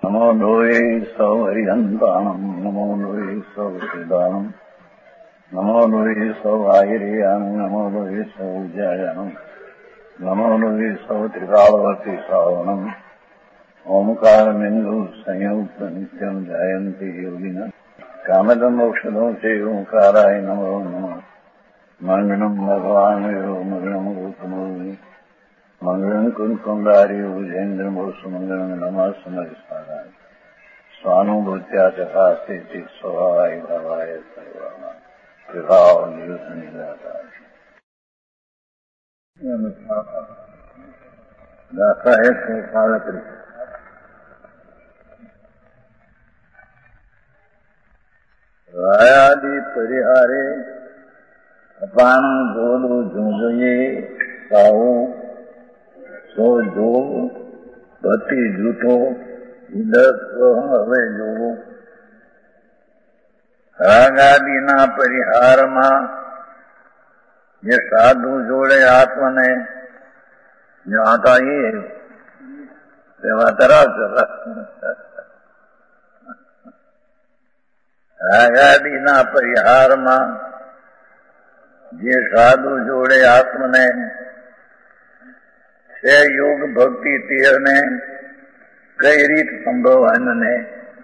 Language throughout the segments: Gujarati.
નમો લોહે સૌ હરિહંતાણમ નમો લોહે સૌ હરિદાનમ નમો લોહે સૌ આયર્યાન નમો લોહે સૌ જયાનમ નમો લોહે સૌ ત્રિકાળવતી શ્રાવણમ ઓમકારમિંદુ સંયુક્ત નિત્યમ જયંતી યોગિના કામદમ મોક્ષદો છે ઓંકારાય નમો નમઃ મંગળમ ભગવાન મંગળમ ગૌતમોની મંગળમ કુંકુંડારી ભુજેન્દ્રમોષ મંગળમ નમઃ સમયસ્મરાય સ્વાનુભૂત્યા ચકાસ્તે સ્વભાવાય ભાવાય સર્વમાં વિભાવ નિયુત નિરાકાર દાખલા 137 રાયાદી પરિહારે અપાન ગોલું ઝુંઝઈએ સાવું સો જોગ ભક્તિ જૂઠો હવે જોવું રાગાદીના પરિહારમાં જે સાધુ જોડે આત્મને જાતા તેમાં તરફ રાગાદીના પરિહારમાં જે સાધુ જોડે આત્મને છે યોગ ભક્તિ તેરને કઈ રીત સંભવાનને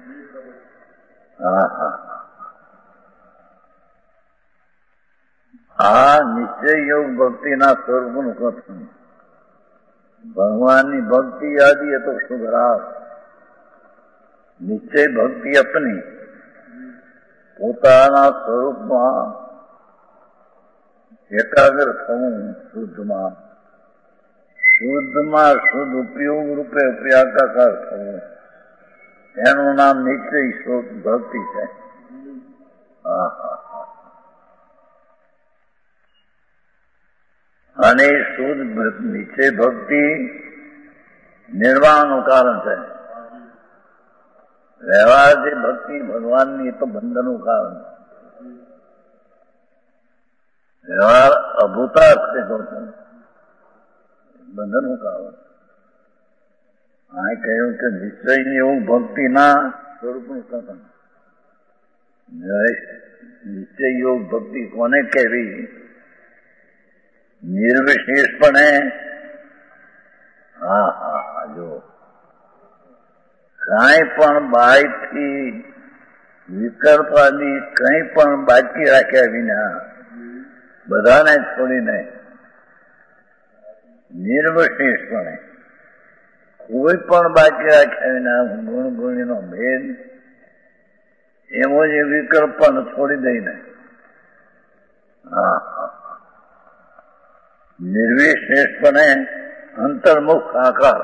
આ નિશ્ચય યોગ ભક્તિના સ્વરૂપનું કથન ભગવાનની ભક્તિ આદિ એ તો સુધરાશ નિશ્ચય ભક્તિ અપની પોતાના સ્વરૂપમાં એકાગ્ર થવું શુદ્ધમાં શુદ્ધ ઉપયોગ રૂપે ઉપયોગાકાર થવું એનું નામ નિશ્ચય શુદ્ધ ભક્તિ છે. અને શુદ્ધ નિશ્ચય ભક્તિ નિર્વાણનું કારણ છે. વ્યવહાર જે ભક્તિ ભગવાનની તો બંધનનું કારણ છે. વ્યવહાર અભૂતાર્થ છે બંધનનું કારણ. આ કહ્યું કે નિશ્ચય એવું ભક્તિના સ્વરૂપનું કથન. નિશ્ચય યોગ ભક્તિ કોને કહેવી? નિર્વિશેષપણે જો કાંઈ પણ બાયથી વિકલ્પાદી કંઈ પણ બાકી રાખ્યા વિના બધાને છોડીને નિર્વિશેષપણે કોઈ પણ બાકી રાખ્યા વિના ગુણ ગુણીનો ભેદ એવો જ વિકલ્પ પણ છોડી દઈને નિર્વિશેષપણે અંતર્મુખ આકાર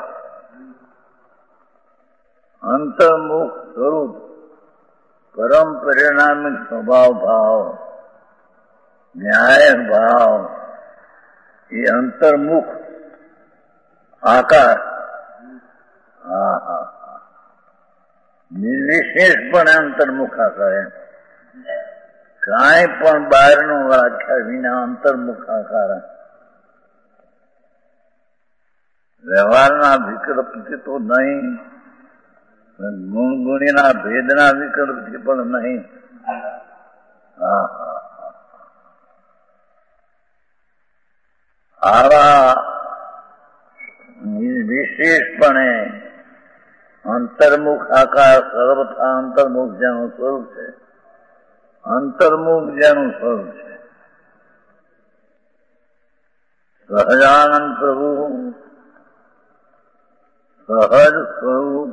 અંતર્મુખ સ્વરૂપ પરમ પરિણામિક સ્વભાવ ભાવ ન્યાય ભાવ એ અંતર્મુખ આકાર નિર્વિશેષપણે અંતર્મુખ આકાર કાંઈ પણ બહારનું વ્યાખ્યા વિના અંતર્મુખ આકાર વ્યવહારના વિકલ્પથી તો નહીં, ગુણગુણીના ભેદના વિકલ્પથી પણ નહીં. આવા વિશેષપણે અંતર્મુખ આકાર સર્વથા અંતર્મુખ જેનું સ્વરૂપ છે, અંતર્મુખ જેનું સ્વરૂપ છે. સહજાનંદ પ્રભુ સહજ સ્વરૂપ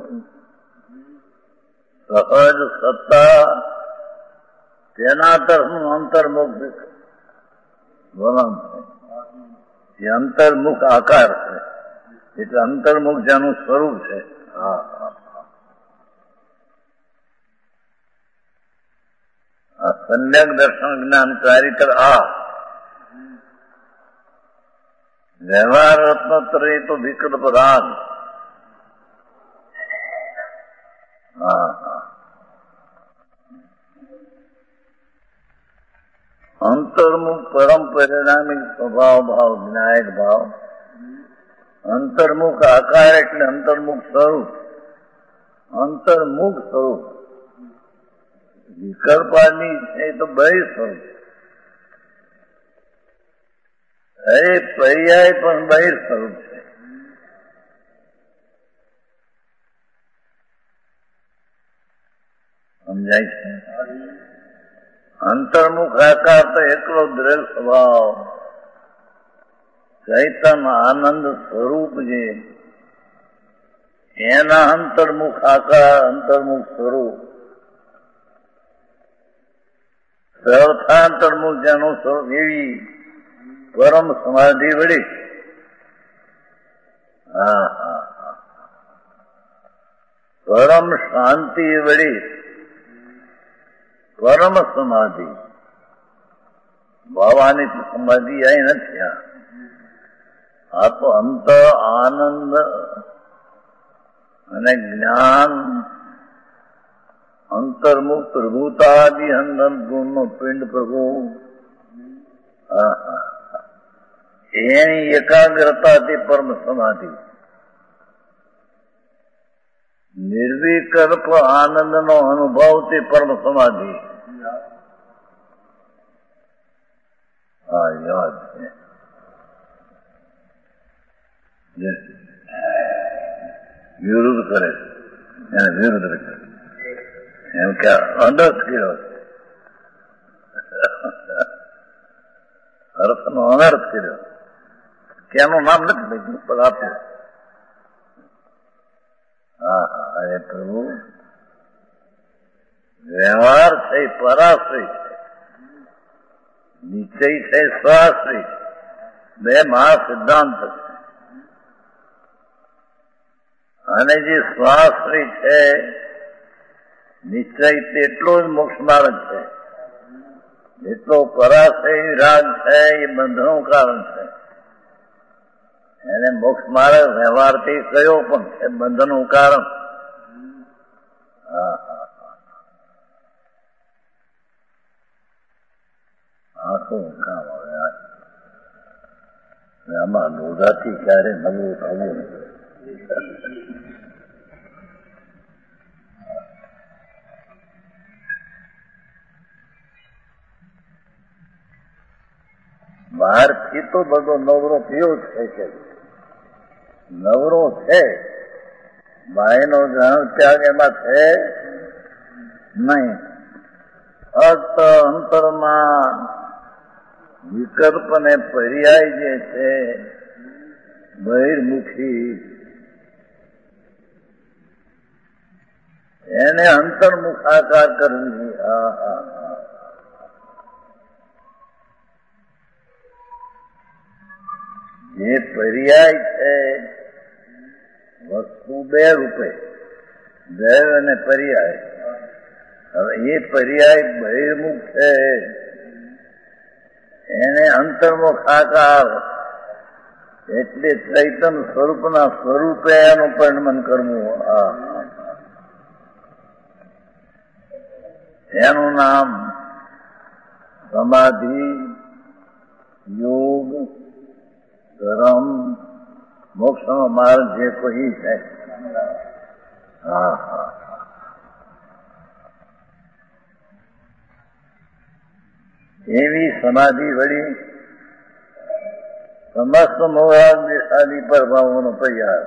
સહજ સત્તા તેના તરફનું અંતર્મુખ વલણ છે. એ અંતર્મુખ આકાર છે એટલે અંતર્મુખ જેનું સ્વરૂપ છે. આ સમ્યક દર્શન જ્ઞાન ચારિત્ર વ્યવહાર રત્નોત્તર એ તો વિકલ્પ રાગ અંતર્મુખ પરમ પરિણામિક સ્વભાવ ભાવ વિનાયક ભાવ અંતર્મુખ આકાર એટલે અંતર્મુખ સ્વરૂપ અંતર્મુખ સ્વરૂપ. વિકલ્પાની છે તો બહિર સ્વરૂપ. અરે પર્યાય પણ બહિર સ્વરૂપ છે. સમજાય છે? અંતર્મુખ આકાર તો એકલો દ્રઢ સ્વભાવ, ચૈતન્ય આનંદ સ્વરૂપ જે એના અંતર્મુખ આકાર, અંતર્મુખ સ્વરૂપ, સરળતા અંતર્મુખ જેનું સ્વરૂપ એવી પરમ સમાધિ વળી. પરમ શાંતિ વળી પરમ સમાધિ. બાવાની સમાધિ અહીં નથી. આ તો અંત આનંદ અને જ્ઞાન, અંતર્મુખ પ્રભુતાદિ અંદન ગુણનો પિંડ પ્રભુ, એની એકાગ્રતાથી પરમ સમાધિ. નિર્વિકલ્પ આનંદનો અનુભવથી પરમ સમાધિ. હા, યાદ છે. વિરુદ્ધ કરે, એને વિરુદ્ધ કરે, એમ કે અનર્થ કર્યો, અર્થનો અનર્થ કર્યો. કેનું નામ નથી લખ્યું પણ આપ્યું. અરે પ્રભુ, વ્યવહાર છે પરાશ્રય છે, નિશ્ચય છે સ્વાશ્રય, બે મહા સિદ્ધાંત છે. અને જે સ્વાશ્રય છે, નિશ્ચય તેટલો જ મોક્ષ માર્ગ છે, જેટલો પરાશ્રય રાગ છે એ બંધનું કારણ છે. એને મોક્ષ માર્ગ વ્યવહારથી કયો પણ છે બંધનનું કારણ. શું કામ હવે આમાં લોઢાથી ક્યારે નવું થવું. બહારથી તો બધો નવરો થયો છે કે નવરો છે, બાયનો જાણ ત્યાગ એમાં છે નહીં. ફક્ત અંતરમાં વિકલ્પ ને પર્યાય જે છે બહિર્મુખી, એને અંતર્મુખાકાર કરવી. જે પર્યાય છે વસ્તુ બે રૂપે, દૈવ અને પર્યાય. હવે એ પર્યાય બહિર્મુખ છે, એને અંતર્મુખ આકાર એટલે ચૈતન્ય સ્વરૂપના સ્વરૂપે એનું પરિણમન કરવું. એનું નામ સમાધિ, યોગ, ધર્મ, મોક્ષનો માર્ગ જે કોઈ છે. એવી સમાધિ વળી સમસ્ત મોરાગ દેશાદી પર ભાવોનો પ્રયાસ.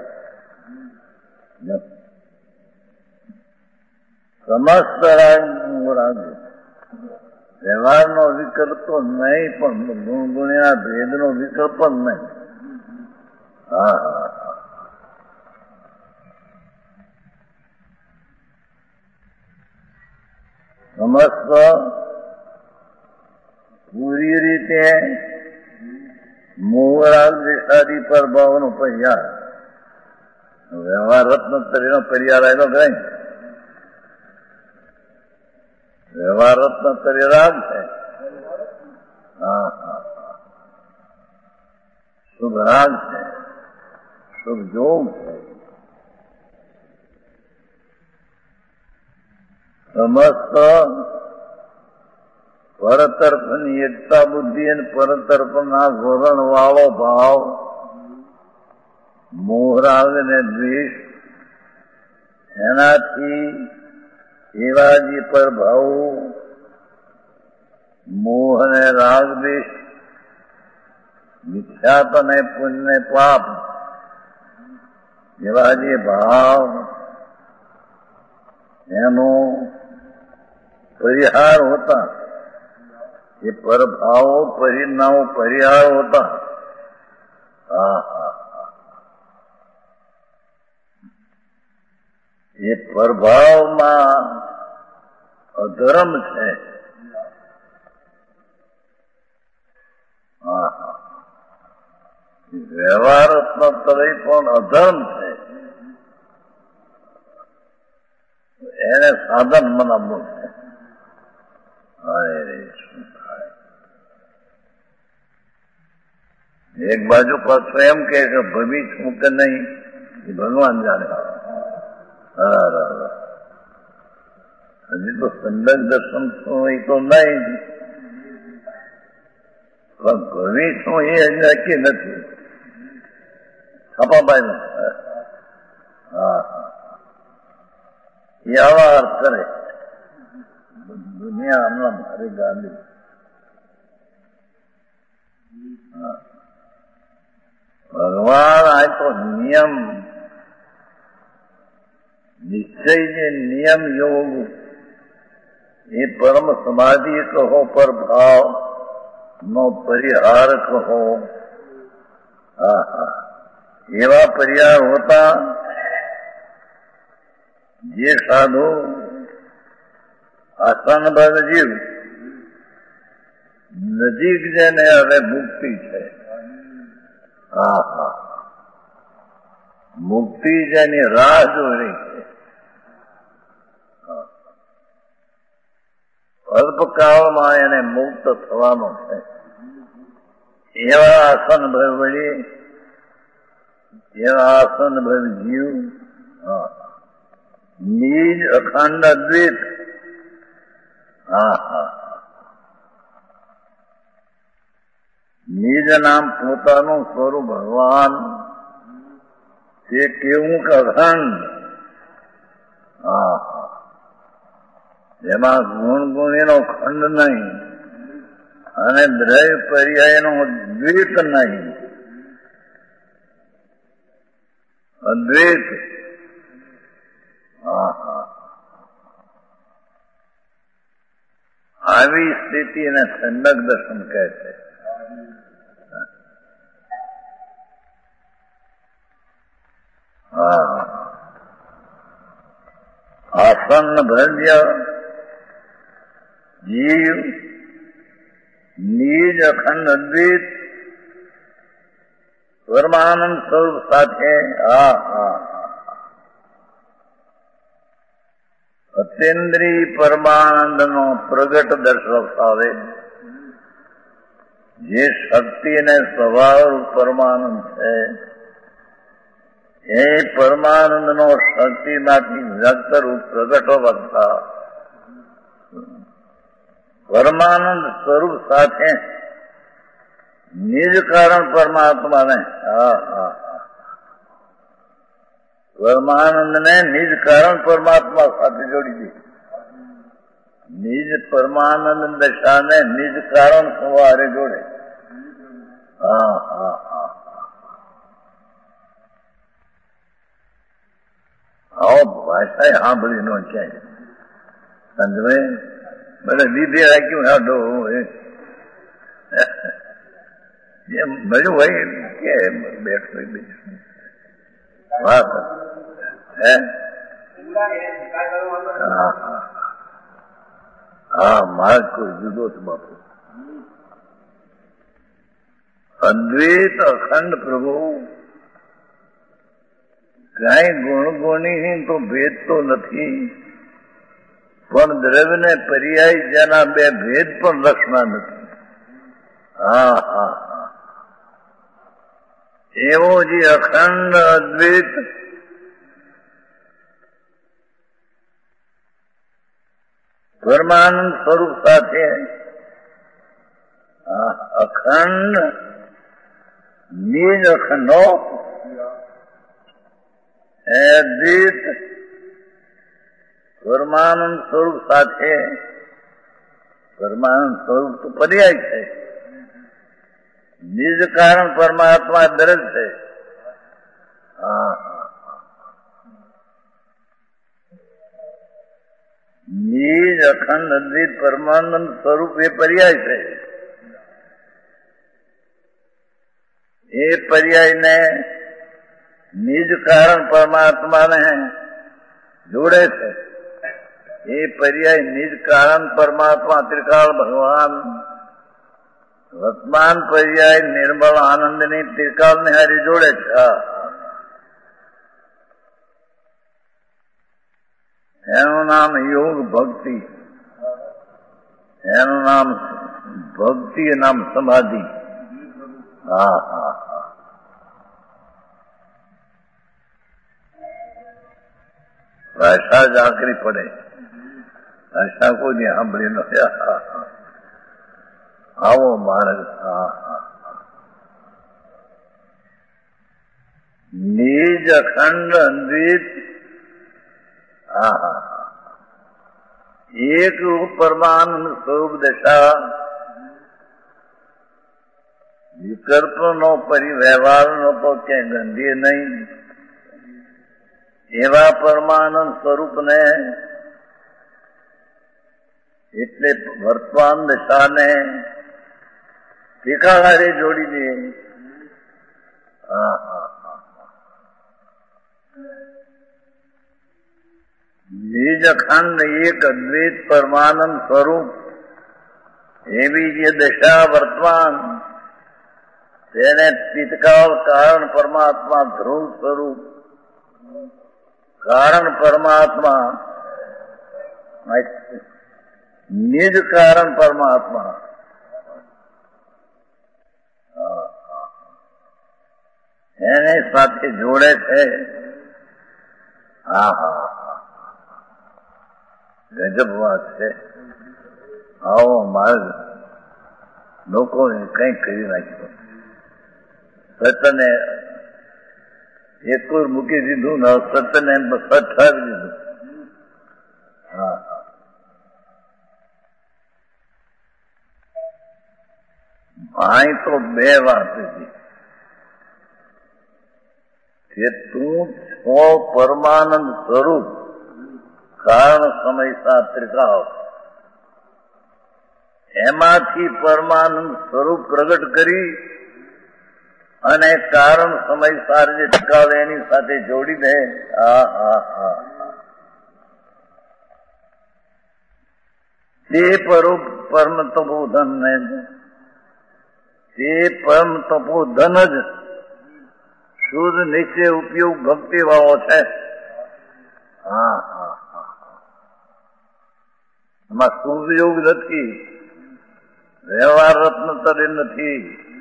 સમસ્ત રાગ વ્યવહારનો વિકલ્પ તો નહીં, પણ ગુણગુણ્યા ભેદનો વિકલ્પ જ નહીં. સમસ્ત પૂરી રીતે મોહરાગ દેશાદી પર ભાવનો પર્યાય. વ્યવહાર રત્નોત્તરીનો પર્યાય રહેલો ગઈ. વ્યવહાર રત્નોત્તરી રાગ છે. શુભ રાગ છે, શુભ જોગ છે. સમસ્ત પરતર્ફની એકતા બુદ્ધિ અને પરતર્ફના ધોરણ વાળો ભાવ, મોહરાગ ને દ્વેષ એનાથી એવા જે પ્રભાવો મોહ અને રાગ દ્વેષ, મિથ્યાત અને પુણ્ય પાપ એવા જે ભાવ એનો પરિહાર હોતા, એ પરભાવો પરિણામો પરિહાર હોતા. એ પ્રભાવમાં અધર્મ છે. વ્યવહાર તરફ પણ અધર્મ છે. એને સાધન મનાવવું છે. શું થાય? એક બાજુ પાછું એમ કે ભમી છું કે નહીં એ ભગવાન જાણે. હજી તો સંદક દર્શન છું એ તો નહીં, પણ ભમી છું એ નક્કી નથી. છાપાભાઈ એ આવા કરે. દુનિયા હમણાં મારી ગાંધી. ભગવાન આ તો નિયમ નિશ્ચય જે નિયમ યોગ એ પરમ સમાધિ કહો, પ્રભાવ નો પરિહાર કહો. એવા પરિહાર હોતા જે સાધુ આસનબદ્ધ જીવ નજીક જેને હવે મુક્તિ છે. મુક્તિ જેની રાહ જોઈ રહી છે. અલ્પકાળમાં એને મુક્ત થવાનો છે. એવા આસન ભળી, એવા આસન ભળ જીવ નિજ અખંડ અદ્વૈત. નિજ નામ પોતાનું સ્વરૂપ ભગવાન તે કેવું અખંડ. એમાં ગુણ ગુણીનો ખંડ નહીં અને દ્રવ્ય પર્યાયનો દ્વૈત નહીં. અદ્વૈત. આવી સ્થિતિને ઠંડક દર્શન કહે છે. આસન ભજ્ય જીવ નિજ અખંડ અદ્વૈત પરમાનંદ સ્વરૂપ સાથે અતેન્દ્રિય પરમાનંદ નો પ્રગટ દર્શાવે. જે શક્તિ ને સ્વભાવ પરમાનંદ છે એ પરમાનંદ નો શક્તિમાંથી વ્યક્ત રૂપ પ્રગટ વધતા પરમાનંદ સ્વરૂપ સાથે નિજ કારણ પરમાત્માને પરમાનંદ ને નિજ કારણ પરમાત્મા સાથે જોડી દે. નિજ પરમાનંદ દશાને નિજ કારણ સવારે જોડે. આવો ભાષા સાંભળી નો ક્યાંય સમજવાય. મને લીધે રાખ્યું હાડો એમ મળ્યું હોય કે બેઠો બીજું વાત. માર્ગ કોઈ જુદો છે બાપુ. અદ્વૈત અખંડ પ્રભુ કઈ ગુણ ગુણી તો ભેદ તો નથી, પણ દ્રવ્ય ને પર્યાય જેના બે ભેદ પણ લક્ષમાં નથી. એવો જે અખંડ અદ્વૈત પરમાનંદ સ્વરૂપ સાથે અખંડ નિજ અખંડો અદ્વૈત પરમાનંદ સ્વરૂપ સાથે પરમાનંદ સ્વરૂપ તો પર્યાય છે. નિજ કારણ પરમાત્મા દરજ છે. નિજ અખંડ અદ્વૈત પરમાનંદ સ્વરૂપ એ પર્યાય છે. એ પર્યાયને નિજ કારણ પરમાત્માને જોડે છે. એ પર્યાય નિજ કારણ પરમાત્મા ત્રિકાળ ભગવાન વર્તમાન પર્યાય નિર્મળ આનંદની ત્રિકાળને હારી જોડે છે. એનું નામ યોગ ભક્તિ, એનું નામ ભક્તિ, નામ સમાધિ. ભાષા જ આકરી પડે, ભાષા કોઈ સાંભળી ન. આવો માર્ગ નિજ અખંડ અદ્વૈત એક રૂપ પરમાનંદ સ્વરૂપ દશા, વિકલ્પનો પરિવ્યવહારનો તો ક્યાંય ગંધીએ નહીં. એવા પરમાનંદ સ્વરૂપને એટલે વર્તમાન દશાને ત્રિકાળે જોડી દે. નિજ અખંડ એક અદ્વૈત પરમાનંદ સ્વરૂપ એવી જે દશા વર્તમાન, તેને તિતકાળ કારણ પરમાત્મા ધ્રુવ સ્વરૂપ, કારણ પરમાત્મા, નિજ કારણ પરમાત્મા એને સાથે જોડે છે. ગજબ વાત છે. આવો માર્ગ લોકોને કંઈક કરી નાખ્યો. સત્યને એક મૂકી દીધું ને સત્યને ઠાવી દીધું. અહીં તો બે વાત હતી કે તું છો પરમાનંદ સ્વરૂપ, કારણ સમય સાત્રિકાવ, એમાંથી પરમાનંદ સ્વરૂપ પ્રગટ કરી અને કારણ સમય સાર જે ટકાવે એની સાથે જોડી દે. તે પરમ તપોધન ને તે પરમ તપોધન જ શુદ્ધ નિશ્ચય ઉપયોગ ભક્તિ વાળો છે. એમાં શુદ્ધ યોગ નથી, વ્યવહાર રત્ન તરે નથી.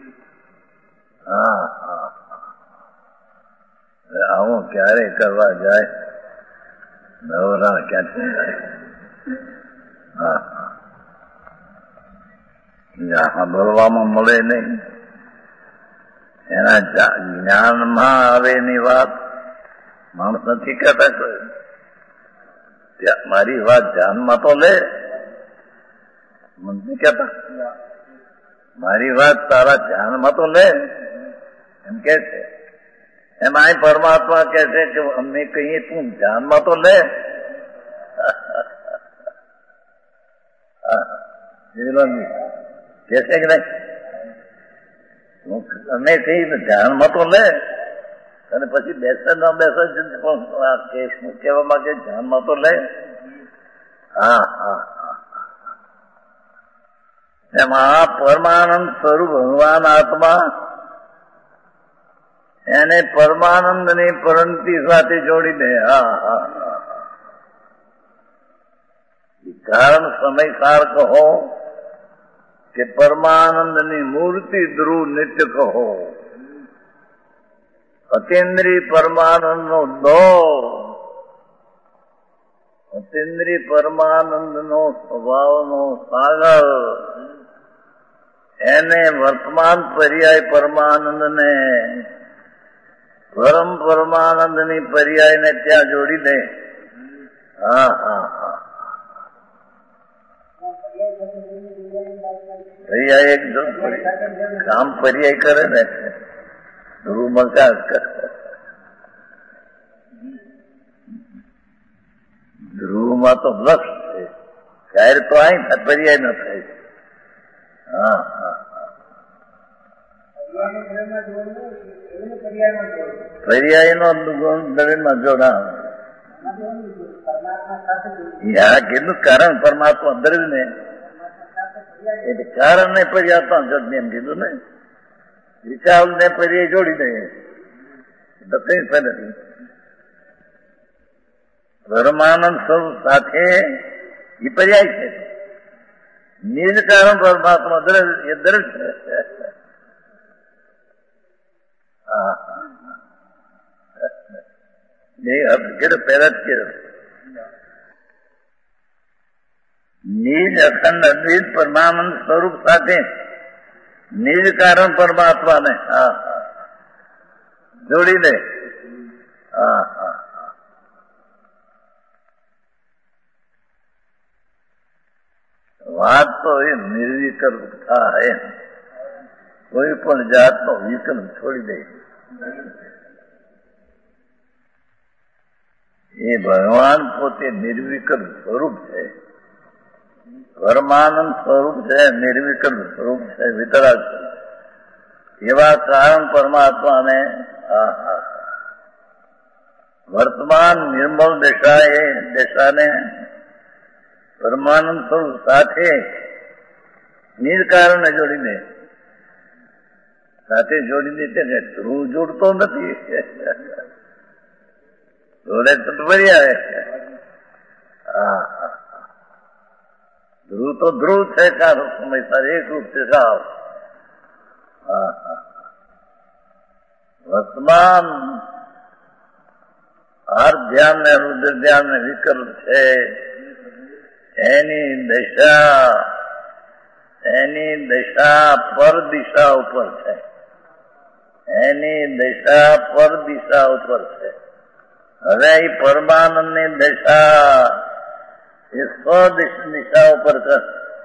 આવું ક્યારે કરવા જાય, નવરા ક્યાંથી જાય, સાંભળવામાં મળે નહીં. એના જ્ઞાનમાં આવે એની વાત માણસ નથી કહેતા. કોઈ મારી વાત ધ્યાનમાં તો લે, નથી કહેતા. મારી વાત તારા ધ્યાનમાં તો લે એમ કે છે. એમાં પરમાત્મા કે છે કે અમે કહીએ તું ધ્યાનમાં તો લે. કે છે કે નહીં, અમે કહીએ ધ્યાનમાં તો લે, અને પછી બેસે ન બેસે શું કહેવા માંગે ધ્યાનમાં તો લે. એમાં પરમાનંદ સ્વરૂપ ભગવાન આત્મા એને પરમાનંદની પરંતિ સાથે જોડી દે. કારણ સમય સાર કહો કે પરમાનંદની મૂર્તિ ધ્રુવ નિત્ય કહો, અતિન્દ્રિય પરમાનંદનો દોર, અતિન્દ્રિય પરમાનંદનો સ્વભાવનો સાગર, એને વર્તમાન પર્યાય પરમાનંદને પરમ પરમાનંદની પર્યાયને ત્યાં જોડી દે. હા હા હા પર્યાય એક કામ પર્યાય કરે ને ધ્રુવમાં ક્યાં કરે ધ્રુવમાં તો લક્ષ છે ત્યારે તો અહીં પર્યાય ન થાય હા હા પર્યાય નો દરેકમાં જોડાણ કીધું કારણ પરમાત્મા દરેક ને એટલે કારણ ને પર્યાત્મા જડ એમ કીધું ને વિચાર ને પર્યાય જોડી દે તો કઈ નથી પરમાનંદ સ્વરૂપ સાથે એ પર્યાય છે નિજ કારણ પરમાત્મા દરેક એ દરેક છે પહેલા જ કે નિજ અખંડ અદ્વૈત પરમાનંદ સ્વરૂપ સાથે નિજ કારણ પરમાત્માને હા હા જોડી દે હા હા વાત તો એ નિર્વિકલ્પ થાય કોઈ પણ જાતનો વિકલ્પ છોડી દે એ ભગવાન પોતે નિર્વિકલ્પ સ્વરૂપ છે પરમાનંદ સ્વરૂપ છે નિર્વિકલ્પ સ્વરૂપ છે વિતરાગ એવા કારણ પરમાત્માને વર્તમાન નિર્મળ દશાને પરમાનંદ સ્વરૂપ સાથે નિર્કારણને જોડી દે સાથે જોડી દે છે ધ્રુવ જોડતો નથી જોડે તો પર્યાય હા ધ્રુવ તો ધ્રુવ છે કારો સમય સાર એક રૂપ છે સાવ વર્તમાન હાર ધ્યાન ને રુદ્ર ધ્યાન ને વિકલ્પ છે એની દશા પર દિશા ઉપર છે એની દશા પર દિશા ઉપર છે હવે એ પરમાનંદ ની દશા એ દિશા ઉપર કર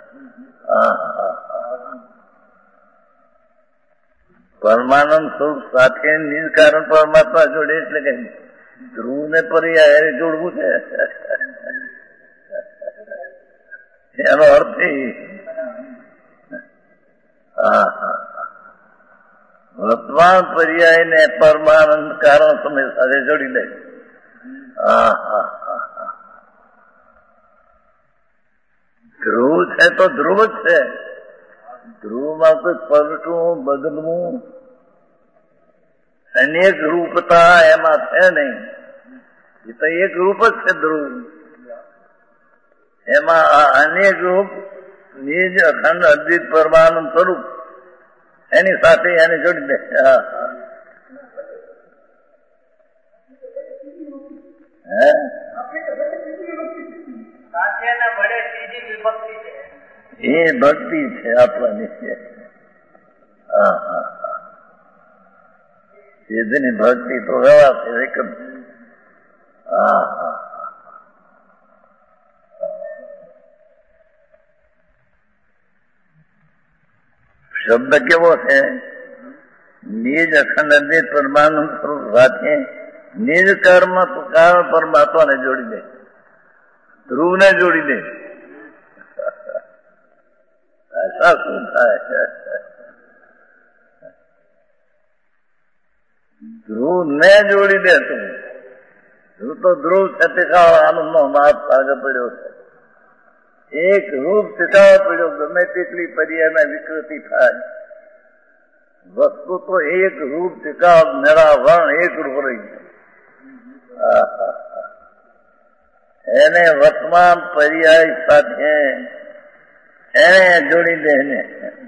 પરમાનંદ સ્વરૂપ સાથે નિજ કારણ પરમાત્મા જોડે એટલે કે ધ્રુવ ને પર્યાય જોડવું છે એનો અર્થ વર્તમાન પર્યાય ને પરમાનંદ કારણ સમય સાથે જોડી દે ધ્રુવ છે તો ધ્રુવ જ છે ધ્રુવમાં કોઈ પલટવું બદલવું અનેક રૂપતા એમાં છે નહીં એ તો એક રૂપ જ છે ધ્રુવ એમાં અનેક રૂપ નિજ અખંડ અદ્વિત પરમાનંદ સ્વરૂપ એની સાથે એને જોડી દે એ ભક્તિ છે આપવાની છે સિદ્ધની ભક્તિ તો વ્યવહાર એકમ શબ્દ કેવો છે નિજ અખંડ અદ્વૈત પરમાનંદ સ્વરૂપ સાથે નિજ કર્મ કારણ પરમાત્માને જોડી દે ધ્રુવને જોડી દે ऐसा શું થાય ધ્રુવ ને જોડી દે તું ધ્રુવ તો ધ્રુવ છે ટીકાવા આનંદ નો માપ આગળ પડ્યો છે એક રૂપ ટીકાવા પડ્યો ગમે તેટલી પર્યાયમાં વિકૃતિ થાય વસ્તુ તો એક રૂપ ટીકાવ નિરાવરણ એક રૂપ રહી એને વર્તમાન પર્યાય સાથે એને જોડી દે ને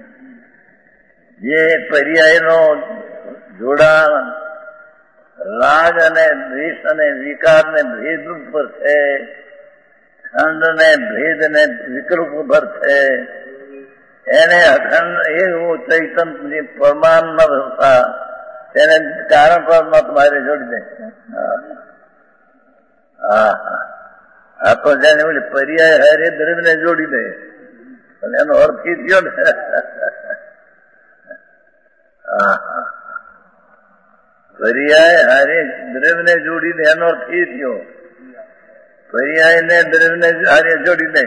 જે પર્યાયનો જોડાણ રાગ અને દ્વેષ અને વિકાર ને ભેદ ઉપર છે ખંડ ને ભેદ ને વિકલ્પ ઉપર છે એને અખંડ એવું ચૈતન્ય પ્રમાણ ન હતા તેને કારણ પરમાત્મા જોડી દે તો જાણે ઓલી પર્યાય હારે દ્રવ્યને જોડી દે, અને એનો અર્થ એ થયો ને. પર્યાય હારે દ્રવ્યને જોડી દે એનો અર્થ એ થયો. પર્યાય ને દ્રવ્યને હારે જોડી દે.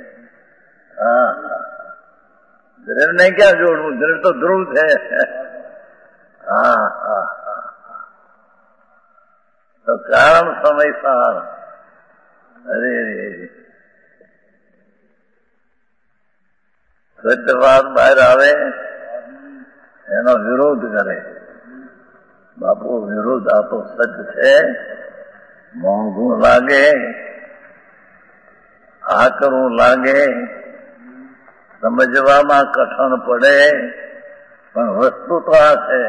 દ્રવ્યને ક્યાં જોડવું? દ્રવ્ય તો ધ્રુવ છે. તો કારણ સમય સાર. અરે સત્યવાદ બહાર આવે એનો વિરોધ કરે. બાપુ વિરોધ આ તો સચ છે, મોંઘું લાગે, આકરું લાગે, સમજવામાં કઠણ પડે, પણ વસ્તુ તો આ છે.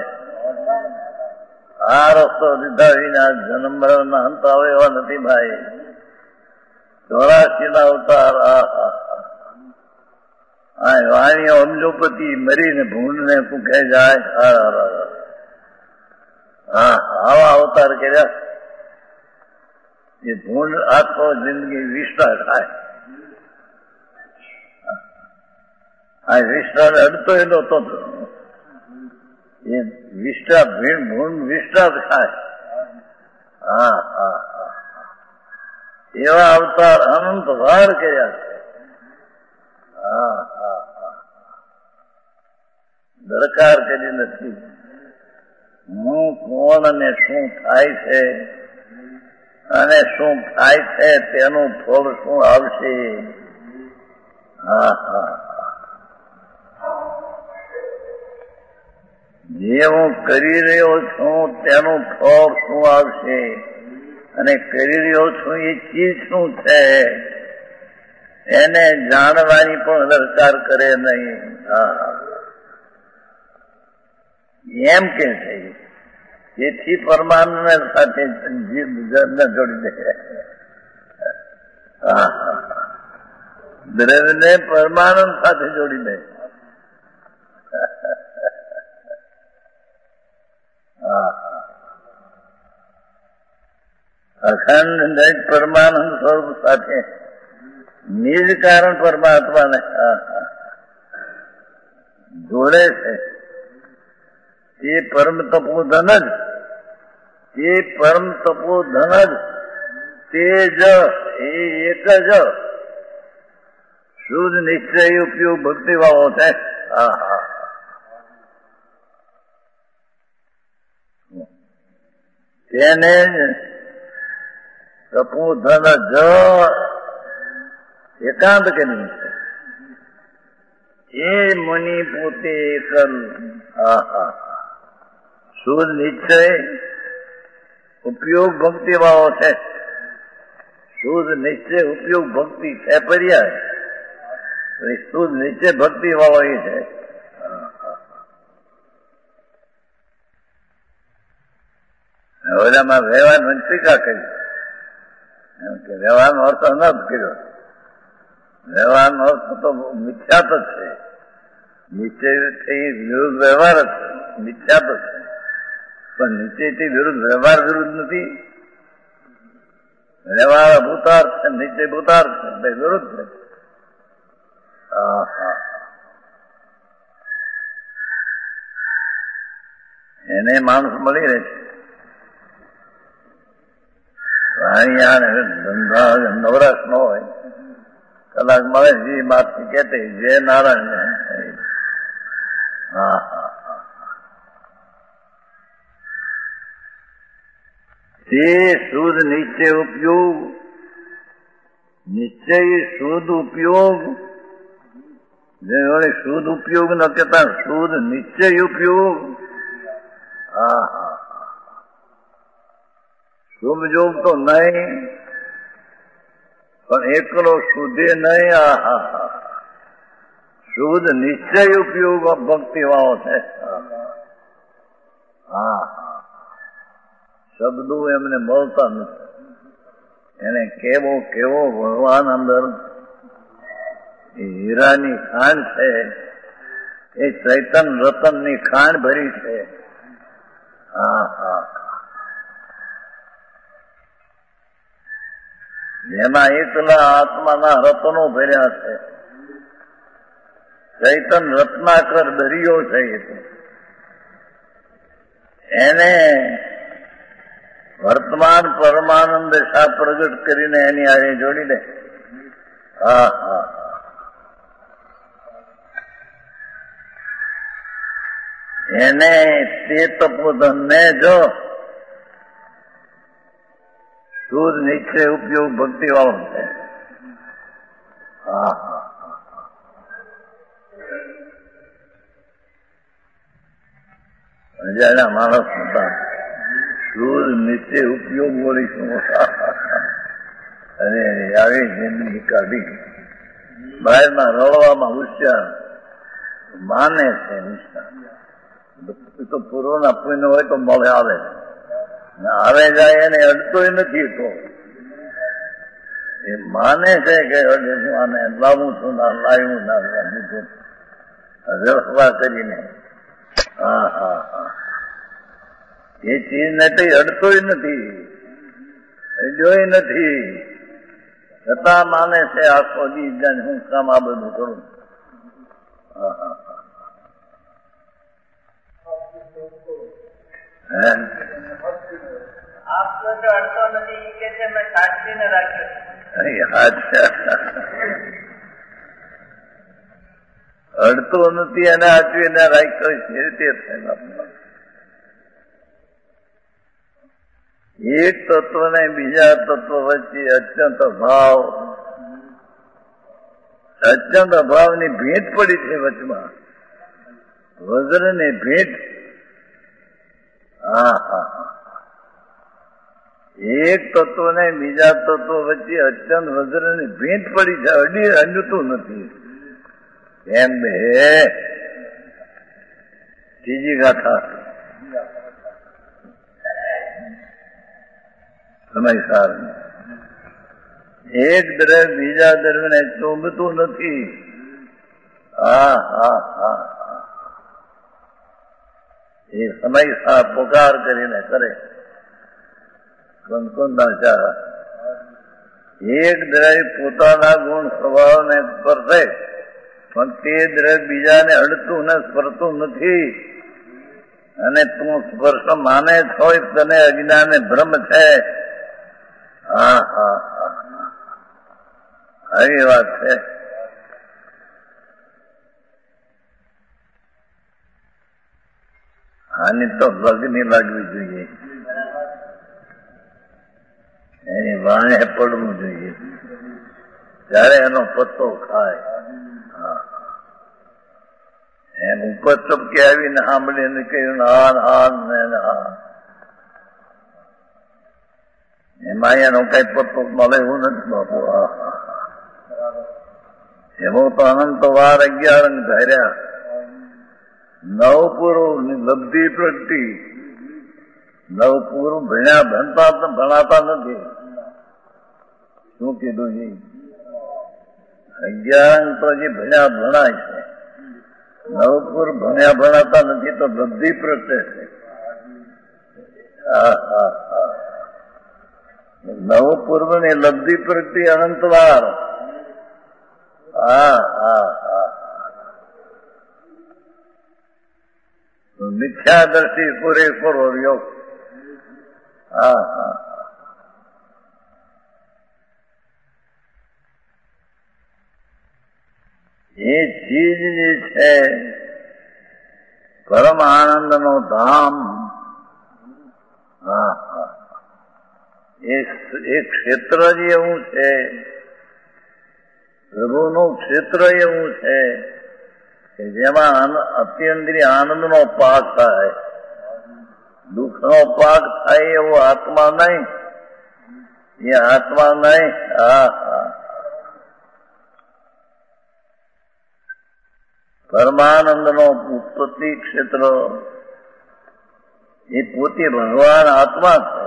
આ રસ્તો લીધા વિના જન્મ મરણ અંત આવે એવા નથી ભાઈ. 84 ના અવતાર. વાણીઓ અમલોપતિ મરીને ભૂંડને કૂકે જાય. આવા અવતાર કર્યા. એ ભૂંડ આખો જિંદગી વિષ્ટા ખાય. આ વિષ્ટાને અડતો એ નતો. એ વિષ્ટા ભૂંડ વિષ્ટા જ ખાય. એવા અવતાર અનંત વાર કર્યા છે. દરકાર કરી નથી. હું કોણ અને શું થાય છે, અને શું થાય છે તેનું ફળ શું આવશે. જે હું કરી રહ્યો છું તેનું ફળ શું આવશે, અને કરી રહ્યો છું એ ચીજ શું છે એને જાણવાની પણ દરકાર કરે નહીં. એમ કે છે તેથી પરમાનંદ સાથે જોડી દે. દ્રવ્યને પરમાનંદ સાથે જોડી દે. અખંડ પરમાનંદ સ્વરૂપ સાથે નિજ કારણ પરમાત્માને જોડે છે. એ પરમ તપોધન જ, એ પરમ તપોધન જ, તે જ, એ એક જ શુદ્ધ નિશ્ચય ઉપયોગ ભક્તિભાવો છે. તેને તપોધન જ એકાંત કર્યું છે. એ મુનિ પોતે એકલ. શુદ્ધ નિશ્ચય ઉપયોગ ભક્તિ ભાવો છે. શુદ્ધ નિશ્ચય ઉપયોગ ભક્તિ છે પર્યાય. શુદ્ધ નિશ્ચય ભક્તિ ભાવો એ છે. ઓલામાં વ્યવહાર ટીકા કરી એમ કે વ્યવહારનો અર્થ ન કર્યો. વ્યવહારનો અર્થ તો મિથ્યાત જ છે. નિશ્ચયથી વિરુદ્ધ વ્યવહાર જ છે, મિથ્યાત જ છે. પણ નિશ્ચયથી વિરુદ્ધ વ્યવહાર વિરુદ્ધ નથી. વ્યવહાર ભૂતાર્થ છે, નિશ્ચય ભૂતાર્થ છે, બે વિરુદ્ધ છે. એને માણસ મળી રહે છે. ધંધા નવરાશ ન હોય, કલાક મળે જે માથી કેતે જય નારાયણ. તે શુદ્ધ નિશ્ચય ઉપયોગ, નિશ્ચય શુદ્ધ ઉપયોગ, શુદ્ધ ઉપયોગ ન કહેતા શુદ્ધ નિશ્ચય ઉપયોગ. શુભ જોગ તો નહીં, પણ એકલો શુદ્ધે નહીં. શુદ્ધ નિશ્ચય ઉપયોગ ભક્તિ વાળો છે. શબ્દો એમને મળતા નથી. એને કેવો કેવો ભગવાન અંદર એ હીરાની ખાણ છે, એ ચૈતન રતનની ખાણ ભરી છે. જેમાં એકલા આત્માના રત્નો ભર્યા છે. ચૈતન રત્નાકર દરિયો છે. એને વર્તમાન પરમાનંદ શા પ્રગટ કરીને એની આરે જોડી દે. હા હા, એને તે તપોધનને જો શુદ્ધ નિશ્ચય ઉપયોગ ભક્તિ વાળો છે. હા હા, અજાણ્યા માણસ હતા, શુદ્ધ નિશ્ચય ઉપયોગ બોલીશું. અરે આવી જિંદગી કાઢી બહારના રળવામાં હોશિયાર માને છે. નિષ્ઠા તો પૂર્વના પુણ્ય હોય તો મળે આવે, આવે જાય એને અડતોય નથી. તો એ માને છે કે હું આને લાવું છું ના લાવ્યું ના લીધું વ્યવસ્થા કરીને. હા હા હા, એ ચીજને કઈ અડતોય નથી, જોઈ નથી, છતાં માને છે આખો દી જાણે હું કામ આ બધું કરું. હા હા, આપનો જો અડતો નથી એ કે છે મેં સાચવીને રાખ્યો. અડતો નથી અને સાચવીને રાખ્યો છે રીતે થાય. એક તત્વ ને બીજા તત્વ વચ્ચે અત્યંત અભાવ, અત્યંત અભાવની ભેટ પડી છે વચમાં, વજ્રની ભેટ. હા હા, એક તત્વ ને બીજા તત્વ વચ્ચે અત્યંત વજ્રની ભેટ પડી છે, અડી અંજતું નથી. એમ બે ત્રીજી ગાથા સમયસાર. એક દ્રવ્ય બીજા દ્રવ્યને ચોંબતું નથી. હા હા હા, એ સમયસાર પોકાર કરીને કરે. કંકુંદાચાર એક દ્રવ્ય પોતાના ગુણ સ્વભાવને સ્પર્શે, પણ તે દ્રવ્ય બીજાને અડતું ને સ્પર્શતું નથી. અને તું સ્પર્શ માને છો, તને અજ્ઞાને ભ્રમ છે. હા હા હા, આવી વાત છે. આની તો લગ્ની લાગવી જોઈએ, એની વાણે પડવું જોઈએ, ત્યારે એનો પત્તો ખાય. એમ ઉપર ચપકી આવીને સાંભળીને કહ્યું હાન હાન ને હા, એમાં એનો કઈ પત્તો મળે એવું નથી બાપુ. એવો તો અનંત વાર 11 ધાર્યા. નવપુરુષ ની લબ્ધિ પ્રગટી. નવપુરુષ ભણ્યા ભણાતા નથી. શું કીધું જી? 11 તો જે ભણ્યા ભણાય છે, નવપુરુષ ભણ્યા ભણાતા નથી તો લબ્ધિ પ્રગટે છે. હા હા હા, નવપૂર્વ ની લબ્ધિ પ્રગટી અનંતવાર. હા હા હા, મિથ્યા દ્રષ્ટિ પૂરેપૂરો યોગ. હા હા, એ ચીજ જે છે પરમ આનંદ નો ધામ. હા હા, એ ક્ષેત્ર જ એવું છે, પ્રભુનું ક્ષેત્ર એવું છે કે જેમાં અત્યંત્રીય આનંદનો પાક થાય, દુઃખનો પાક થાય એવો આત્મા નહીં. એ આત્મા નહીં. હા હા, પરમાનંદનો ઉત્પત્તિ ક્ષેત્ર એ પોતે ભગવાન આત્મા છે.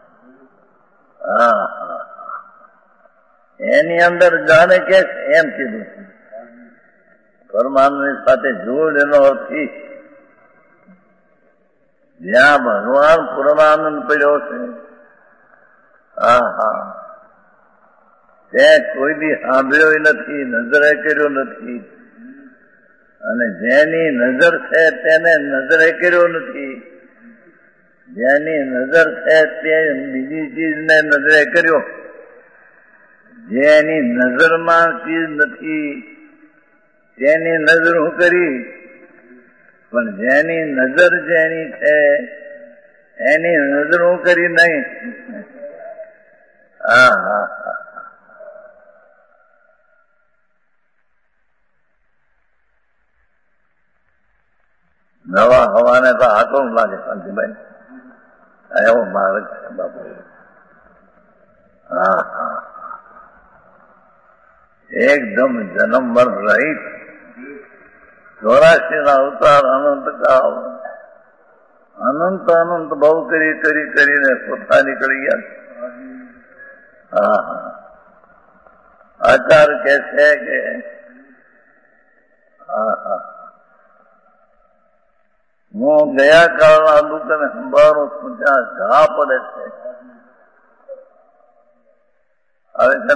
હા હા, એની અંદર જાણે કે એમ કીધું પરમાનંદની સાથે જોડ. એનો અર્થ જ્યાં ભગવાન પૂર્ણાનંદ પડ્યો છે. હા હા, તે કોઈ દી સાંભળ્યો નથી, નજરે કર્યો નથી, અને જેની નજર છે તેને નજરે કર્યો નથી. જેની નજર છે તે બીજી ચીજને નજરે કર્યો. જેની નજરમાં ચીજ નથી તેની નજર હું કરી, પણ જેની નજર જેની છે એની નજર હું કરી નહીં. હા હા હા. નવા હવાને તો આટો લાગે શાંતિભાઈ, એવો માર્ગ છે બાપુ. હા હા. એકદમ જન્મ મરણ રહિત 84 ના અવતાર અનંત કાળ, અનંત અનંત બહુ કરીને પોતા નીકળી ગયા. હા હા. આચાર કે છે કે હા હા, હું ગયા કાળના દુઃખને સંભાળું છું ત્યાં ઘા પડે છે. આવે છે.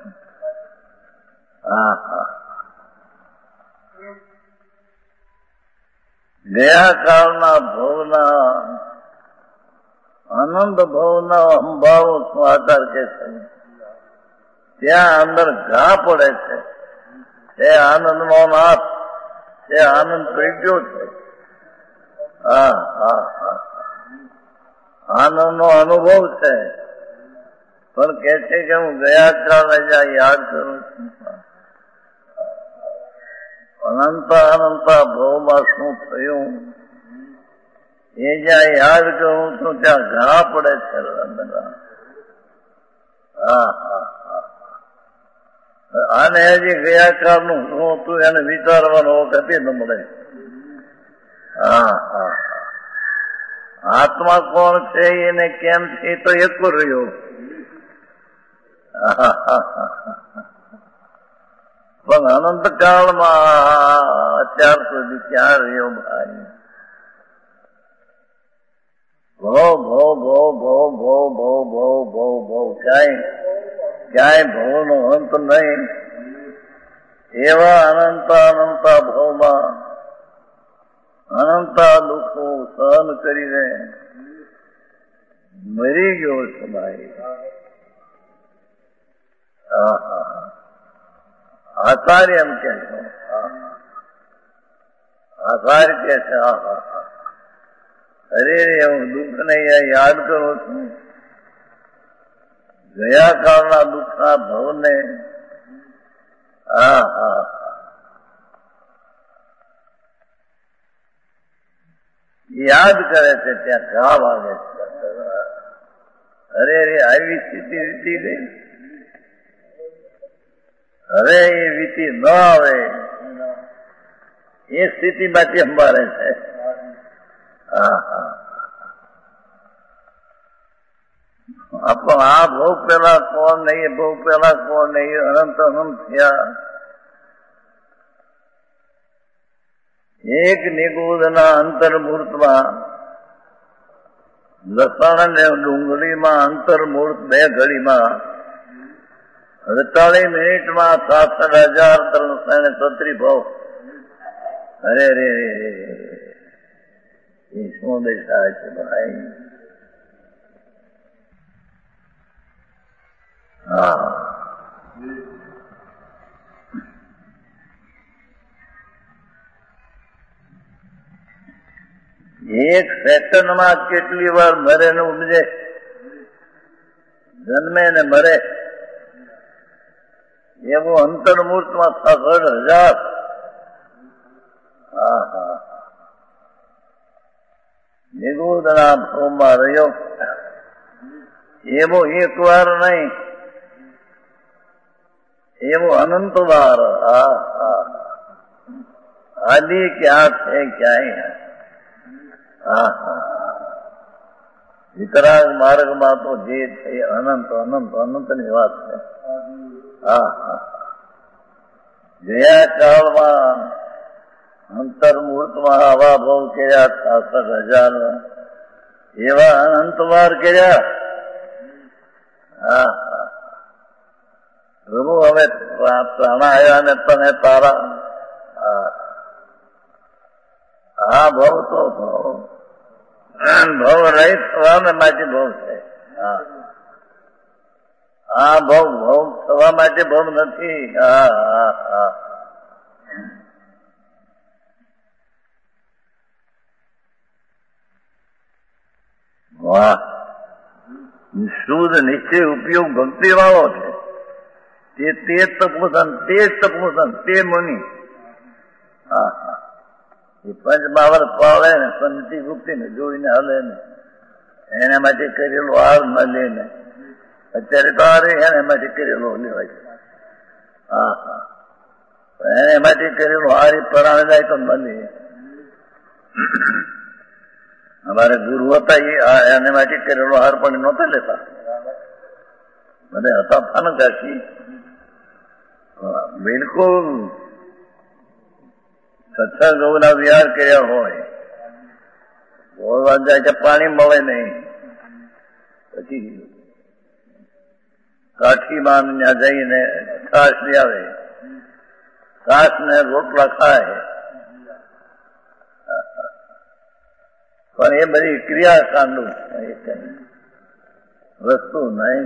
હા હા. ગયા કાળના ભવના આનંદ ભવના સંભાળું છું આચાર કે છે. ત્યાં અંદર ઘા પડે છે. તે આનંદનો નાથ, તે આનંદ પ્રગટ્યો છે. હા હા હા. આનંદનો અનુભવ છે, પણ કે છે કે હું ગયા કાળને જ્યાં યાદ કરું છું, અનંત અનંત ભવમાં શું થયું એ જ્યાં યાદ કરું છું ત્યાં ઘણા પડે છે. હા હા હા. આને હજી ગયા કાળનું શું હતું એને વિચારવાનો વખત ન મળે. હા હા. આત્મા કોણ છે એને કેમ છે તો એક રહ્યો. પણ અનંત કાળમાં અત્યાર સુધી ક્યાં રહ્યો ભાઈ? ભવ ક્યાંય ભવનો અંત નહીં. એવા અનંત અનંત ભવમાં અનંત દુઃખો સહન કરીને મરી ગયો છે ભાઈ. આચાર્ય એમ કે છે, આચાર્ય કે છે અરે હું દુઃખને યાદ કરું છું, ગયા કાળના દુઃખના ભવને. હા હા. યાદ કરે છે ત્યાં ઘા વાગે છે. અરે આવી સ્થિતિ વીતી ગઈ, હવે એ વીતી ન આવે એ સ્થિતિમાંથી અંબારે છે. હા હા. પણ આ બહુ પેલા કોણ નહીં, બહુ પેલા કોણ નહીં, અનંત અનંત થયા. એક નિગુદના અંતર્મૂર્તમાં લસણ અને ડુંગળીમાં અંતર્મૂર્ત 2 ઘડીમાં 48 મિનિટમાં 67,336 ભાવ. અરે રે એ શું દશા છે ભાઈ? હા. એક સેકન્ડમાં કેટલી વાર મરે ને ઉપજે, જન્મે ને મરે, એવું અંતર્મૂર્તમાં 66,000. હા હા. નિગુદના ભાવમાં રહ્યો એવો એક વાર નહીં, એવો અનંત વાર. હા હા. આદિ ક્યાં છે ક્યાંય. હા હા. વિતરાગ માર્ગમાં તો જે છે અનંત અનંત અનંતની વાત છે. હા હા. ગયા કાળમાં અંતર્મૂર્તમાં આવા ભાવ કર્યા 66,000, એવા અનંત વાર કર્યા. હા હા. પ્રભુ હવે પ્રાણાયા ને તને તારા આ ભવ તો ભવ રહિત થવાને માટે ભવ છે. આ ભવ થવા માટે ભવ નથી. વાહ, શુદ્ધ નિશ્ચય ઉપયોગ ભક્તિ વાળો છે. તે તપોધન, તે તપોધન, તે મુનિ. એ પંચ બાવર પાળે ને પંચી ગુપ્તી ને જોઈને હલે ને એના માટે કરેલો હાર મળે ને અત્યારે તો હારે એના માટે કરેલો લેવાય. એને માટે કરેલો હાર પરાણે જાય તો મળે. અમારે ગુરુ હતા એને માટે કરેલો હાર પણ નહોતા લેતા. મને હતા ફાનકાશી બિલકુલ સત્સંગ ગૌના વિહાર કર્યા હોય, બોલવા જાય કે પાણી મળે નહીં, પછી કાઠીમાં ત્યાં જઈને છાશ લઈ આવે, છાશ ને રોટલા ખાય. પણ એ બધી ક્રિયા કાંડું વસ્તુ નહીં.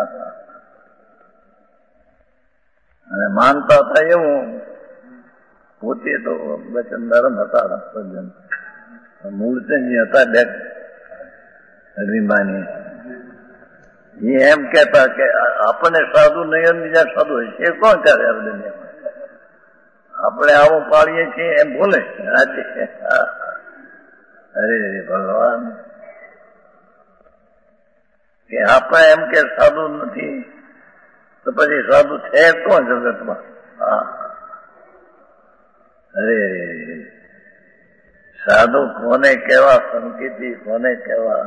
અને માનતા હતા એવું પોતે તો વચન નરમ હતા. સજ્જન મૂળચંદજી હતા બે અભિમાની. એ એમ કેતા કે આપણને સાધુ નહીં બીજા સાધુ હોય છે કોણ કરે આ દુનિયામાં? આપણે આવું પાડીએ છીએ એમ બોલે. અરે ભગવાન, કે આપણે એમ કે સાધુ નથી તો પછી સાધુ છે કોણ જગતમાં? અરે સાધુ કોને કેવા, સંકેતી કોને કેવા,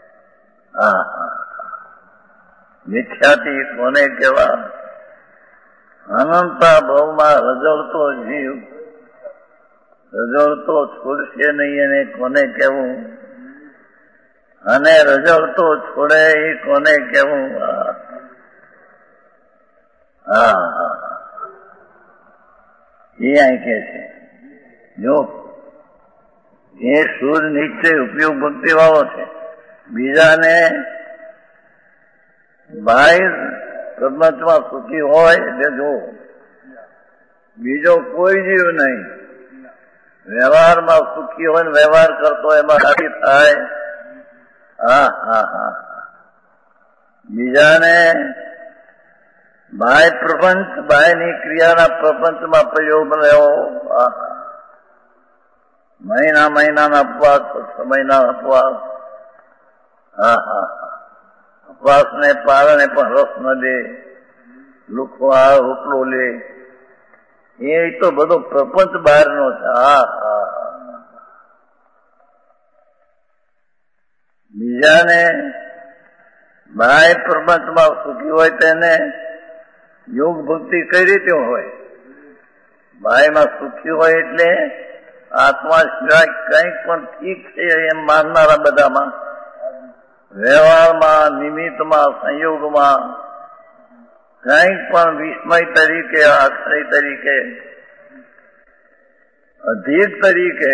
મિથ્યાથી કોને કેવા, અનંતા ભાવમાં રજળતો જીવ રજળતો છોડશે નહીં એને કોને કેવું, અને રજળતો છોડે એ કોને કેવું? એ અહીં કે છે જો એ શુદ્ધ નિશ્ચય ઉપયોગ ભક્તિ વાળો છે. બીજાને બાહ્ય પ્રપંચમાં સુખી હોય એટલે જો બીજો કોઈ જીવ નહીં વ્યવહારમાં સુખી હોય ને વ્યવહાર કરતો એમાં રાજી થાય. બીજાને બાહ્ય પ્રપંચ, બાહ્યની ક્રિયાના પ્રપંચમાં પ્રયોગ લેવો, મહિનાના અપવાસ, 6 મહિનાના અપવાસ, અપવાસને પારણે પણ રસ ન દે, લુખવા ઉપલો લે, એ તો બધો પ્રપંચ બહારનો છે. બીજાને બાહ્ય પ્રપંચમાં સુખી હોય તેને યોગ ભક્તિ કઈ રીતે હોય? બાહ્યમાં સુખી હોય એટલે આત્મા સિવાય કંઈક પણ ઠીક છે એમ માનનારા બધામાં, વ્યવહારમાં, નિમિત્તમાં, સંયોગમાં કંઈક પણ વિસ્મય તરીકે, આશ્રય તરીકે, અધિક તરીકે,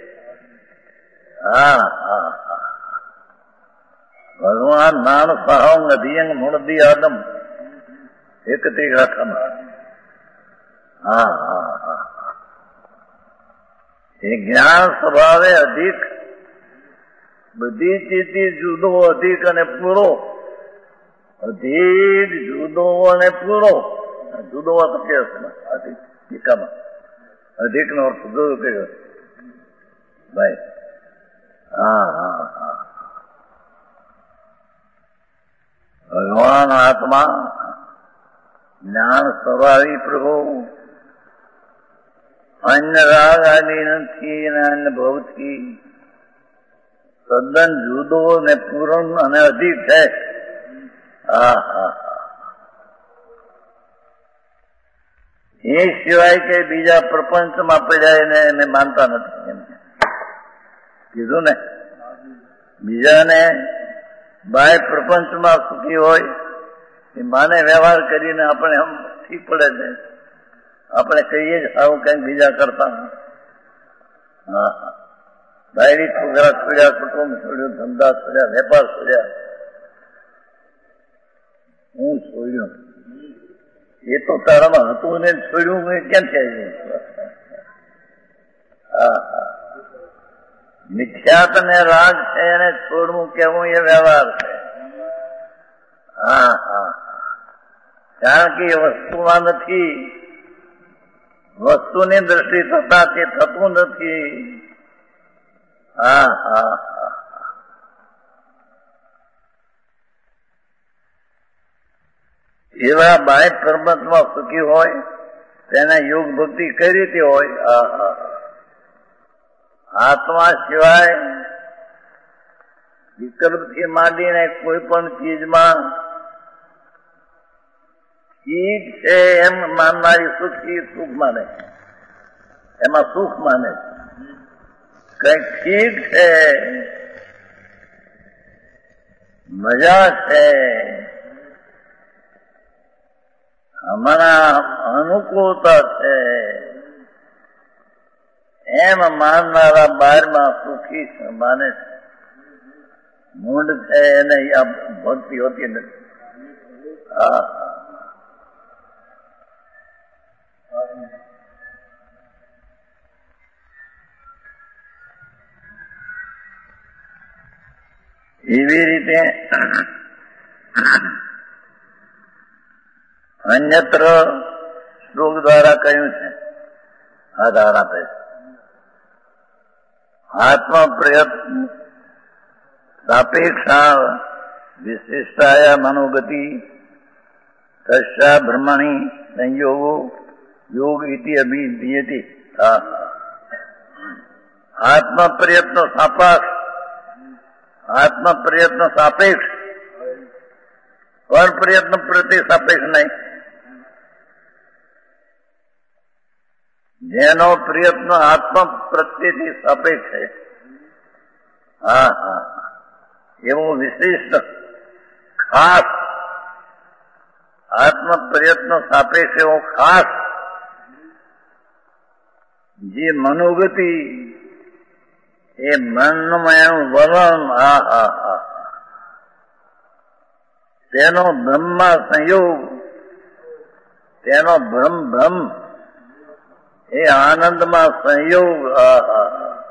ભગવાન નાન સહંગ અધિયંગ મૂળદી આદમ એકત્રિક રાખવામાં. એ જ્ઞાન સ્વભાવે અધિક, બધી ચીજથી જુદો, અધિક અને પૂરો. અધિક, જુદો અને પૂરો. જુદો તો કે અધિક ટીકામાં અધિક નો અર્થ જુદો કયો ભાઈ? ભગવાન આત્મા જ્ઞાન સ્વભાવી પ્રભુ અન્ય રાગ આદિ નથી અને અન્ય ભવથી તદ્દન જુદો ને પૂરણ અને અધિક છે. એ સિવાય કે બીજા પ્રપંચમાં પડ્યા એને માનતા નથી એમ કીધું ને. બીજાને બાહ્ય પ્રપંચમાં સુખી હોય એ માને વ્યવહાર કરીને આપણે આમ ઠીક પડે છે. આપણે કહીએ જ આવું કંઈક બીજા કરતા. હા હા, બાયડી છોકરા છોડ્યા, કુટુંબ છોડ્યું, ધંધા છોડ્યા, વેપાર છોડ્યા, હું છોડ્યું. એ તો તારામાં હતું ને છોડ્યું ક્યાંથી આવ્યું? હા હા, મિથ્યાત ને રાગ છે એને છોડવું કેવું એ વ્યવહાર છે. હા હા, કારણ કે એ વસ્તુમાં નથી, વસ્તુની દ્રષ્ટિ થતા તે થતું નથી. હા હા હા, એવા બાહ્ય પરમાત્મા સુખી હોય તેને યોગ ભક્તિ કઈ રીતે હોય? હા હા, આત્મા સિવાય વિકલ્પથી માંડીને કોઈ પણ ચીજમાં ઠીક છે એમ માનનારી સુખી સુખ માને, એમાં સુખ માને. કઈક ઠીક છે, મજા છે, હમણાં અનુકૂળતા છે એમ માનનારા બહારમાં સુખી માને છે. મૂળ છે એને આ ભક્તિ હોતી નથી. હા, એવી રીતે અન્યત્ર શ્લોક દ્વારા કહ્યું છે, આધાર આપે છે. આત્મ પ્રયત્ન સાપેક્ષા વિશિષ્ટાયા મનોગતિ તસ્યા બ્રહ્મણી સંયોગો યોગ ઇતિ અભિધીયતે. આત્મ પ્રયત્ન સાપેક્ષ, આત્મ પ્રયત્ન સાપેક્ષ, પર પ્રયત્ન પ્રત્યે સાપેક્ષ નહીં. જેનો પ્રયત્ન આત્મ પ્રત્યેથી સાપેક્ષ છે. હા હા, એવું વિશિષ્ટ ખાસ આત્મ પ્રયત્ન સાપેક્ષ એવો ખાસ જે મનોગતિ એ મનનું એનું વર્ણન. હા હા હા, તેનો બ્રહ્મા સંયોગ, તેનો બ્રહ્મ એ આનંદમાં સંયોગ. હા હા,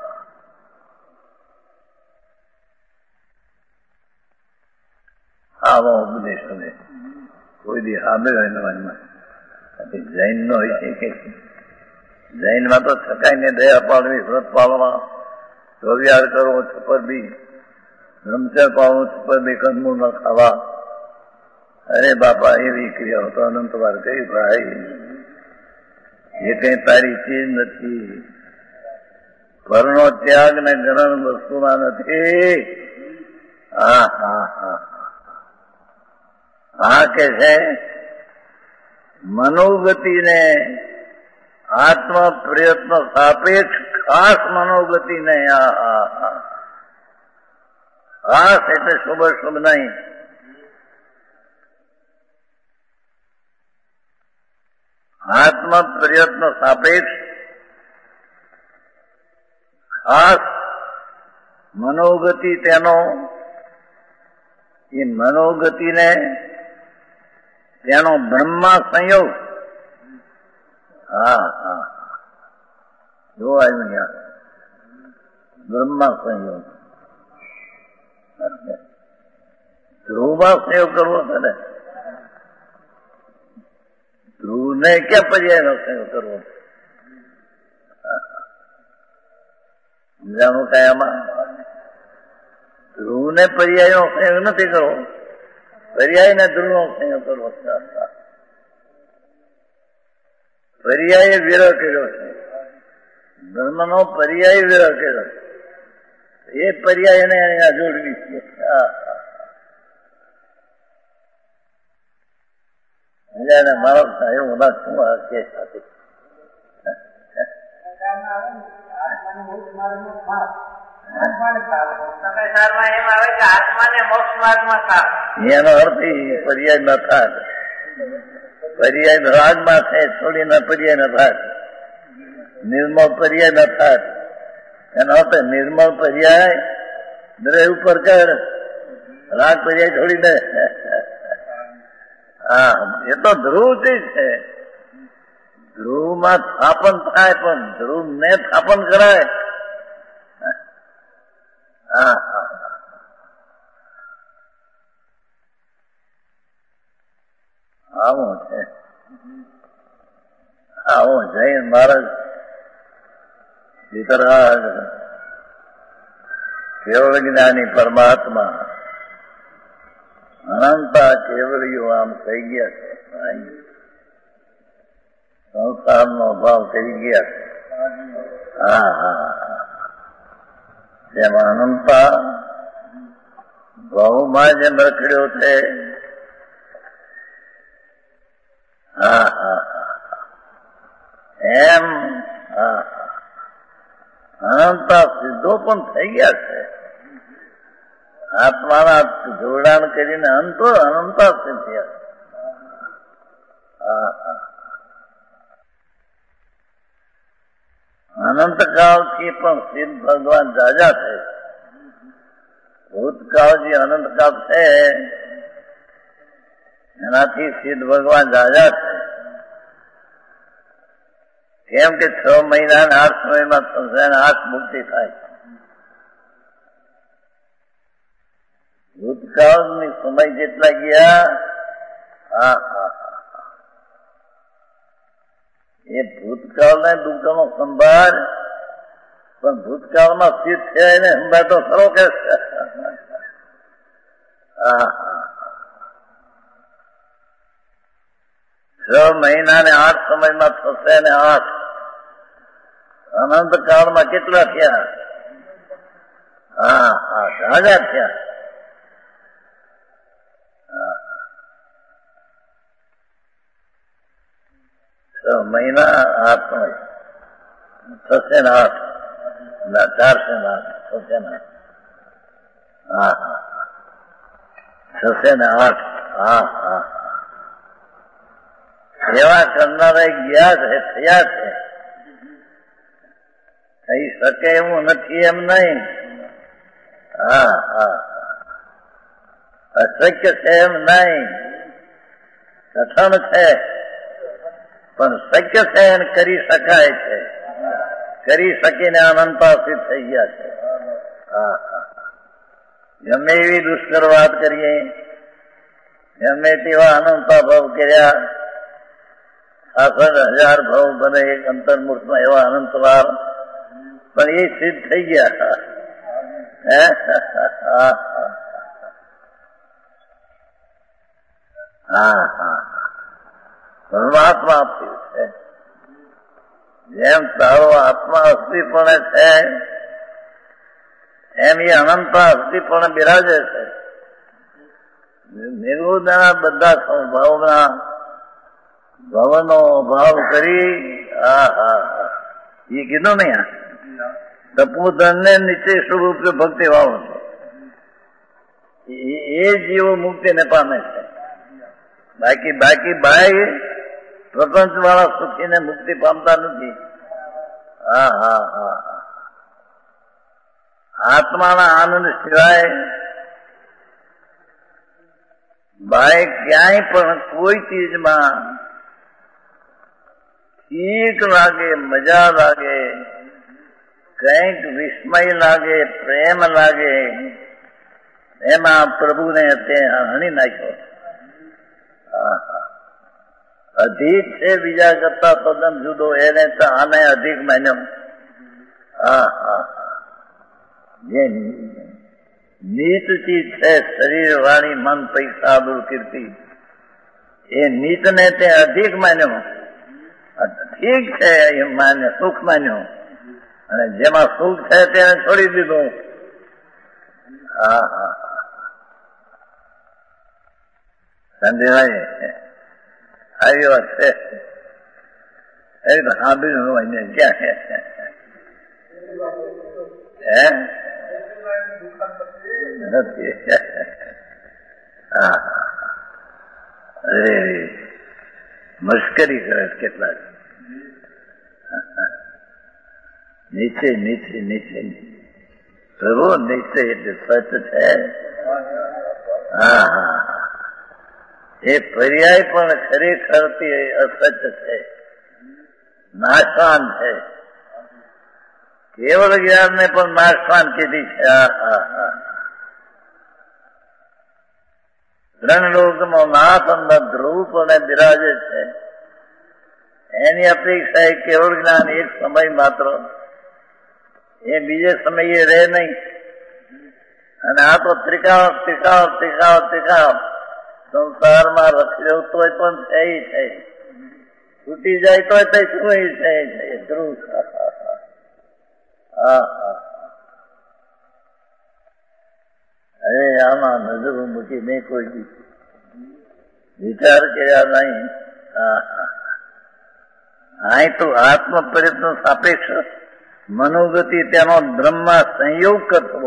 આવો ઉપદેશ હવે કોઈ દી સાંભળ્યો એનો મનમાં. જૈન નો હોય છે કે જૈનમાં તો થકાઈને દયા પાડવી, વ્રત પાળવા, ચોવિહાર કરવો, છપર બી બ્રહ્મચર્ય પાળવું, છપર બી કંદમૂળ ન ખાવા. અરે બાપા, એવી ક્રિયાઓ તો અનંત વાર કહી ભાઈ. એ કઈ તારી ચીજ નથી. પરનો ત્યાગ ને ગ્રહણ વસ્તુમાં નથી. હા હા હા, આ કે છે મનોગતિને આત્મ પ્રયત્ન સાપેક્ષ ખાસ મનોગતિને. ખાસ એટલે શુભ શુભ નહીં. આત્મ પ્રયત્ન સાપેક્ષ ખાસ મનોગતિ તેનો, એ મનોગતિને તેનો બ્રહ્મા સંયોગ. હા હા, જો આવ્યું યાર, બ્રહ્મા સંયોગ. ધ્રુવમાં સંયોગ કરવો છે ને, ધ્રુવને ક્યાં પર્યાયનો સંયોગ કરવો? સમજાણું કઈ આમાં? ધ્રુવને પર્યાયનો સંયોગ નથી કરવો, પર્યાયને ધ્રુવનો સંયોગ કરવો. પર્યાય વિરહ કર્યો છે, ધર્મનો પર્યાય વિરહ કર્યો છે. એ પર્યાયને અહીંયા જોડવી છે. મારો સાહેબ ઓલા શું કે સાથે એમ આવે કે આત્માને મોક્ષ માર્ગમાં સાફ. એનો અર્થ પર્યાય ન થાય. પર્યાય રાગમાં છે છોડીને પર્યાય ન થાય. નિર્મળ પર્યાય ન થાય. એનો અર્થ નિર્મળ પર્યાય દ્રવ્ય ઉપર કર, રાગ પર્યાય છોડી દે. હા, એ તો ધ્રુવથી છે. ધ્રુવમાં સ્થાપન થાય પણ ધ્રુવ ને સ્થાપન કરાય. હા હા, આવું છે. આવું જૈન મહારાજ વિતરાગ કેવળ જ્ઞાની પરમાત્મા અનંતા કેવળીઓ આમ થઈ ગયા છે. સંસારનો ભાવ થઈ ગયા છે. હા હા, જેમાં અનંતા ભાવમાં જે રખડ્યો છે. હા હા, એમ હા, અનંતા સિદ્ધો પણ થઈ ગયા છે. આત્માના જોડાણ કરીને અંતો અનંતા સિદ્ધ. હા હા, અનંતકાળથી પણ સિદ્ધ ભગવાન જાજા છે. ભૂતકાળ જે અનંતકાળ છે એનાથી સિદ્ધ ભગવાન જાજા છે. કેમ કે 6 મહિના 8 સમયમાં સંસાર 8 મુક્તિ થાય. ભૂતકાળની સમય જેટલા ગયા, હા હા, એ ભૂતકાળને દુઃખનો સંભાળ, પણ ભૂતકાળમાં સ્થિત છે એને સંભાળ તો ખરો કે. હા હા, 6 મહિના ને 8 સમયમાં થશે ને 8 અનંત કાળમાં કેટલા થયા? હા હા, જાજા થયા. 6 મહિના 8 સમય થશે ને 8 4 ને 8 થશે ને 8. હા હા, થશે ને 8. હા હા, એવા કરનારા ગયા છે, થયા છે. થઈ શકે એવું નથી એમ નહીં. હા હા, અશક્ય છે એમ નહીં. કઠણ છે પણ શક્ય છે અને કરી શકાય છે. કરી શકીને અનંતા સિદ્ધ થઈ ગયા છે. હા હા, ગમે એવી દુષ્કર વાત કરીએ, ગમે તેવા અનંતા ભાવ કર્યા, 66,000 ભાવ બને એક અંતર્મૂર્તમાં એવા અનંતવાર, પણ એ સિદ્ધ થઈ ગયા. હા હા, પરમાત્મા આપ્યું છે. જેમ તારો આત્મા અસ્થિપણે છે એમ એ અનંતા અસ્થિપણે બિરાજે છે. નિર્બુદ્ધના બધા સ્વભાવના ભવનો ભાવ કરી. હા હા, એ કીધું ને તપોધન ને નીચે સ્વરૂપે ભક્તિ ભાવ એ જીવો મુક્તિને પામે છે. બાકી બાહ્ય પ્રપંચ વાળા સુખીને મુક્તિ પામતા નથી. હા હા હા, આત્માના આનંદ સિવાય બાહ્ય ક્યાંય પણ કોઈ ચીજમાં ઠીક લાગે, મજા લાગે, કંઈક વિસ્મય લાગે, પ્રેમ લાગે, એમાં પ્રભુને તે હણી નાખ્યો. અધિક છે બીજા કરતા તદ્દન જુદો, એને તો આને અધિક માન્યો. હા હા, જે નીચ ચીજ છે શરીર, વાણી, મન, પૈસા, આબરૂ, કીર્તિ, એ નીચને તે અધિક માન્યો. ઠીક છે એ માન્ય, સુખ માન્યો, અને જેમાં સુખ છે તેને છોડી દીધું. હા હા, સમજાય આવી વાત છે. એ તો સાંભળ્યું હોય ને ક્યાં હે નથી. હા અરે મશ્કરી કરે કેટલાક નીચે નીચે નીચે પ્રભુ નીચે એટલે સચ છે. હા હા એ પર્યાય પણ ખરેખર તે અસચ છે, નાશવાન છે. કેવળ જ્ઞાનને પણ નાશવાન કીધી છે. ત્રણ લોકમાં નાથ અંદર ધ્રુવ અને બિરાજે છે. એની અપેક્ષા એ કેવળ જ્ઞાન એક સમય માત્ર, એ બીજે સમયે રહે નહીં. અને આ તો ત્રિકાળ ત્રિકાળ ત્રિકાળ ત્રિકાળ સંસારમાં રખડ્યો તોય પણ થઈ છે, છૂટી જાય તોય તે શું છે ધ્રુવ. અરે આમાં નજર મૂકી નહીં કોઈ વિચાર કર્યા નહીં. અહીં તો આત્મ પ્રયત્ન સાપેક્ષ મનોગતિ તેનો બ્રહ્મમાં સંયોગ કરતો.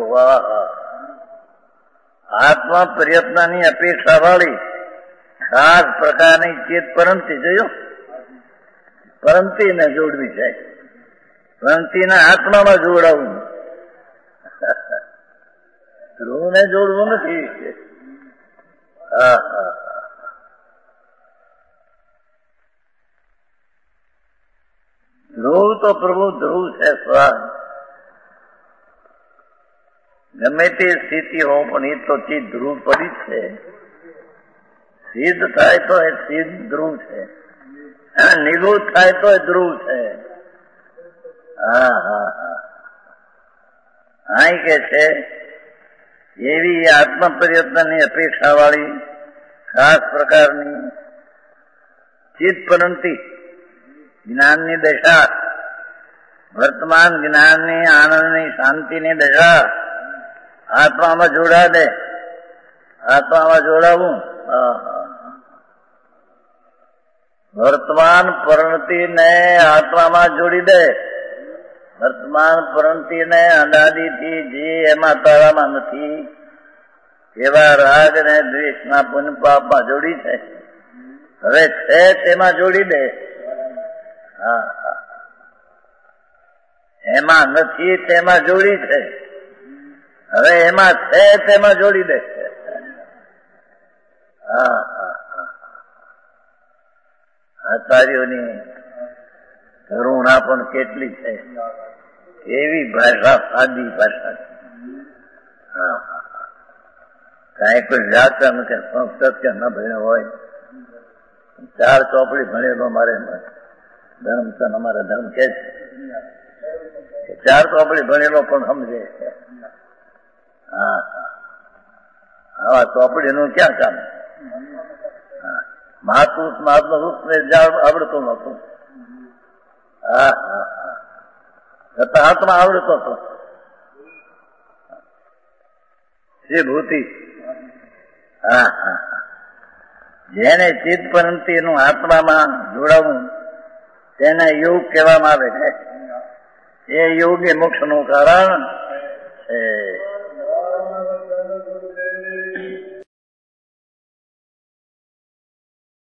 આત્મા પ્રયત્નની અપેક્ષા વાળી ખાસ પ્રકારની ચેત પરંતિ જોયો, પરંતિને જોડવી છે, પરંતિને આત્મામાં જોડાવું, ધ્રુવને જોડવું નથી. ધ્રુવ તો પ્રભુ ધ્રુવ છે સ્વાદ. ગમે તે સ્થિતિ હો પણ એ તો ચીજ ધ્રુવ પડી છે. સિદ્ધ થાય તો એ સિદ્ધ ધ્રુવ છે, નિગૂઢ થાય તો એ ધ્રુવ છે. અહીં કે છે એવી આત્મ પ્રયત્નની અપેક્ષા વાળી ખાસ પ્રકારની ચિત્ત પરંતિ જ્ઞાનની દશા, વર્તમાન જ્ઞાનની આનંદની શાંતિની દશા આત્મામાં જોડા દે. આત્મામાં જોડાવું, વર્તમાન પરિણતિને આત્મામાં જોડી દે. વર્તમાન પરિણતિને અનાદિથી જે એમાં તારામાં નથી એવા રાગ અને દ્વેષના પુન પાપમાં જોડી છે, હવે છે તેમાં જોડી દે. એમાં નથી તેમાં જોડી છે, હવે એમાં છે તેમાં જોડી દે. આચાર્યોની કરુણા પણ કેટલી છે, એવી ભાષા, સાદી ભાષા. કાંઈ કોઈ વ્યાકરણ કે સંસ્કૃત કે ન ભણ્યો હોય, 4 ચોપડી ભણેલો મારે ધર્મ છે, અમારા ધર્મ કે છે 4 ચોપડી ભણેલો પણ સમજે છે. આવા ચોપડીનું ક્યાં કામ? માતું મહાત્મા રૂપને આવડતું નહોતું, હાથમાં આવડતો હતો. શ્રીભૂતિ જેને ચિત્ત પરંતિનું આત્મામાં જોડાવું તેને યોગ કહેવામાં આવે છે. એ યોગ એ મોક્ષનું કારણ છે.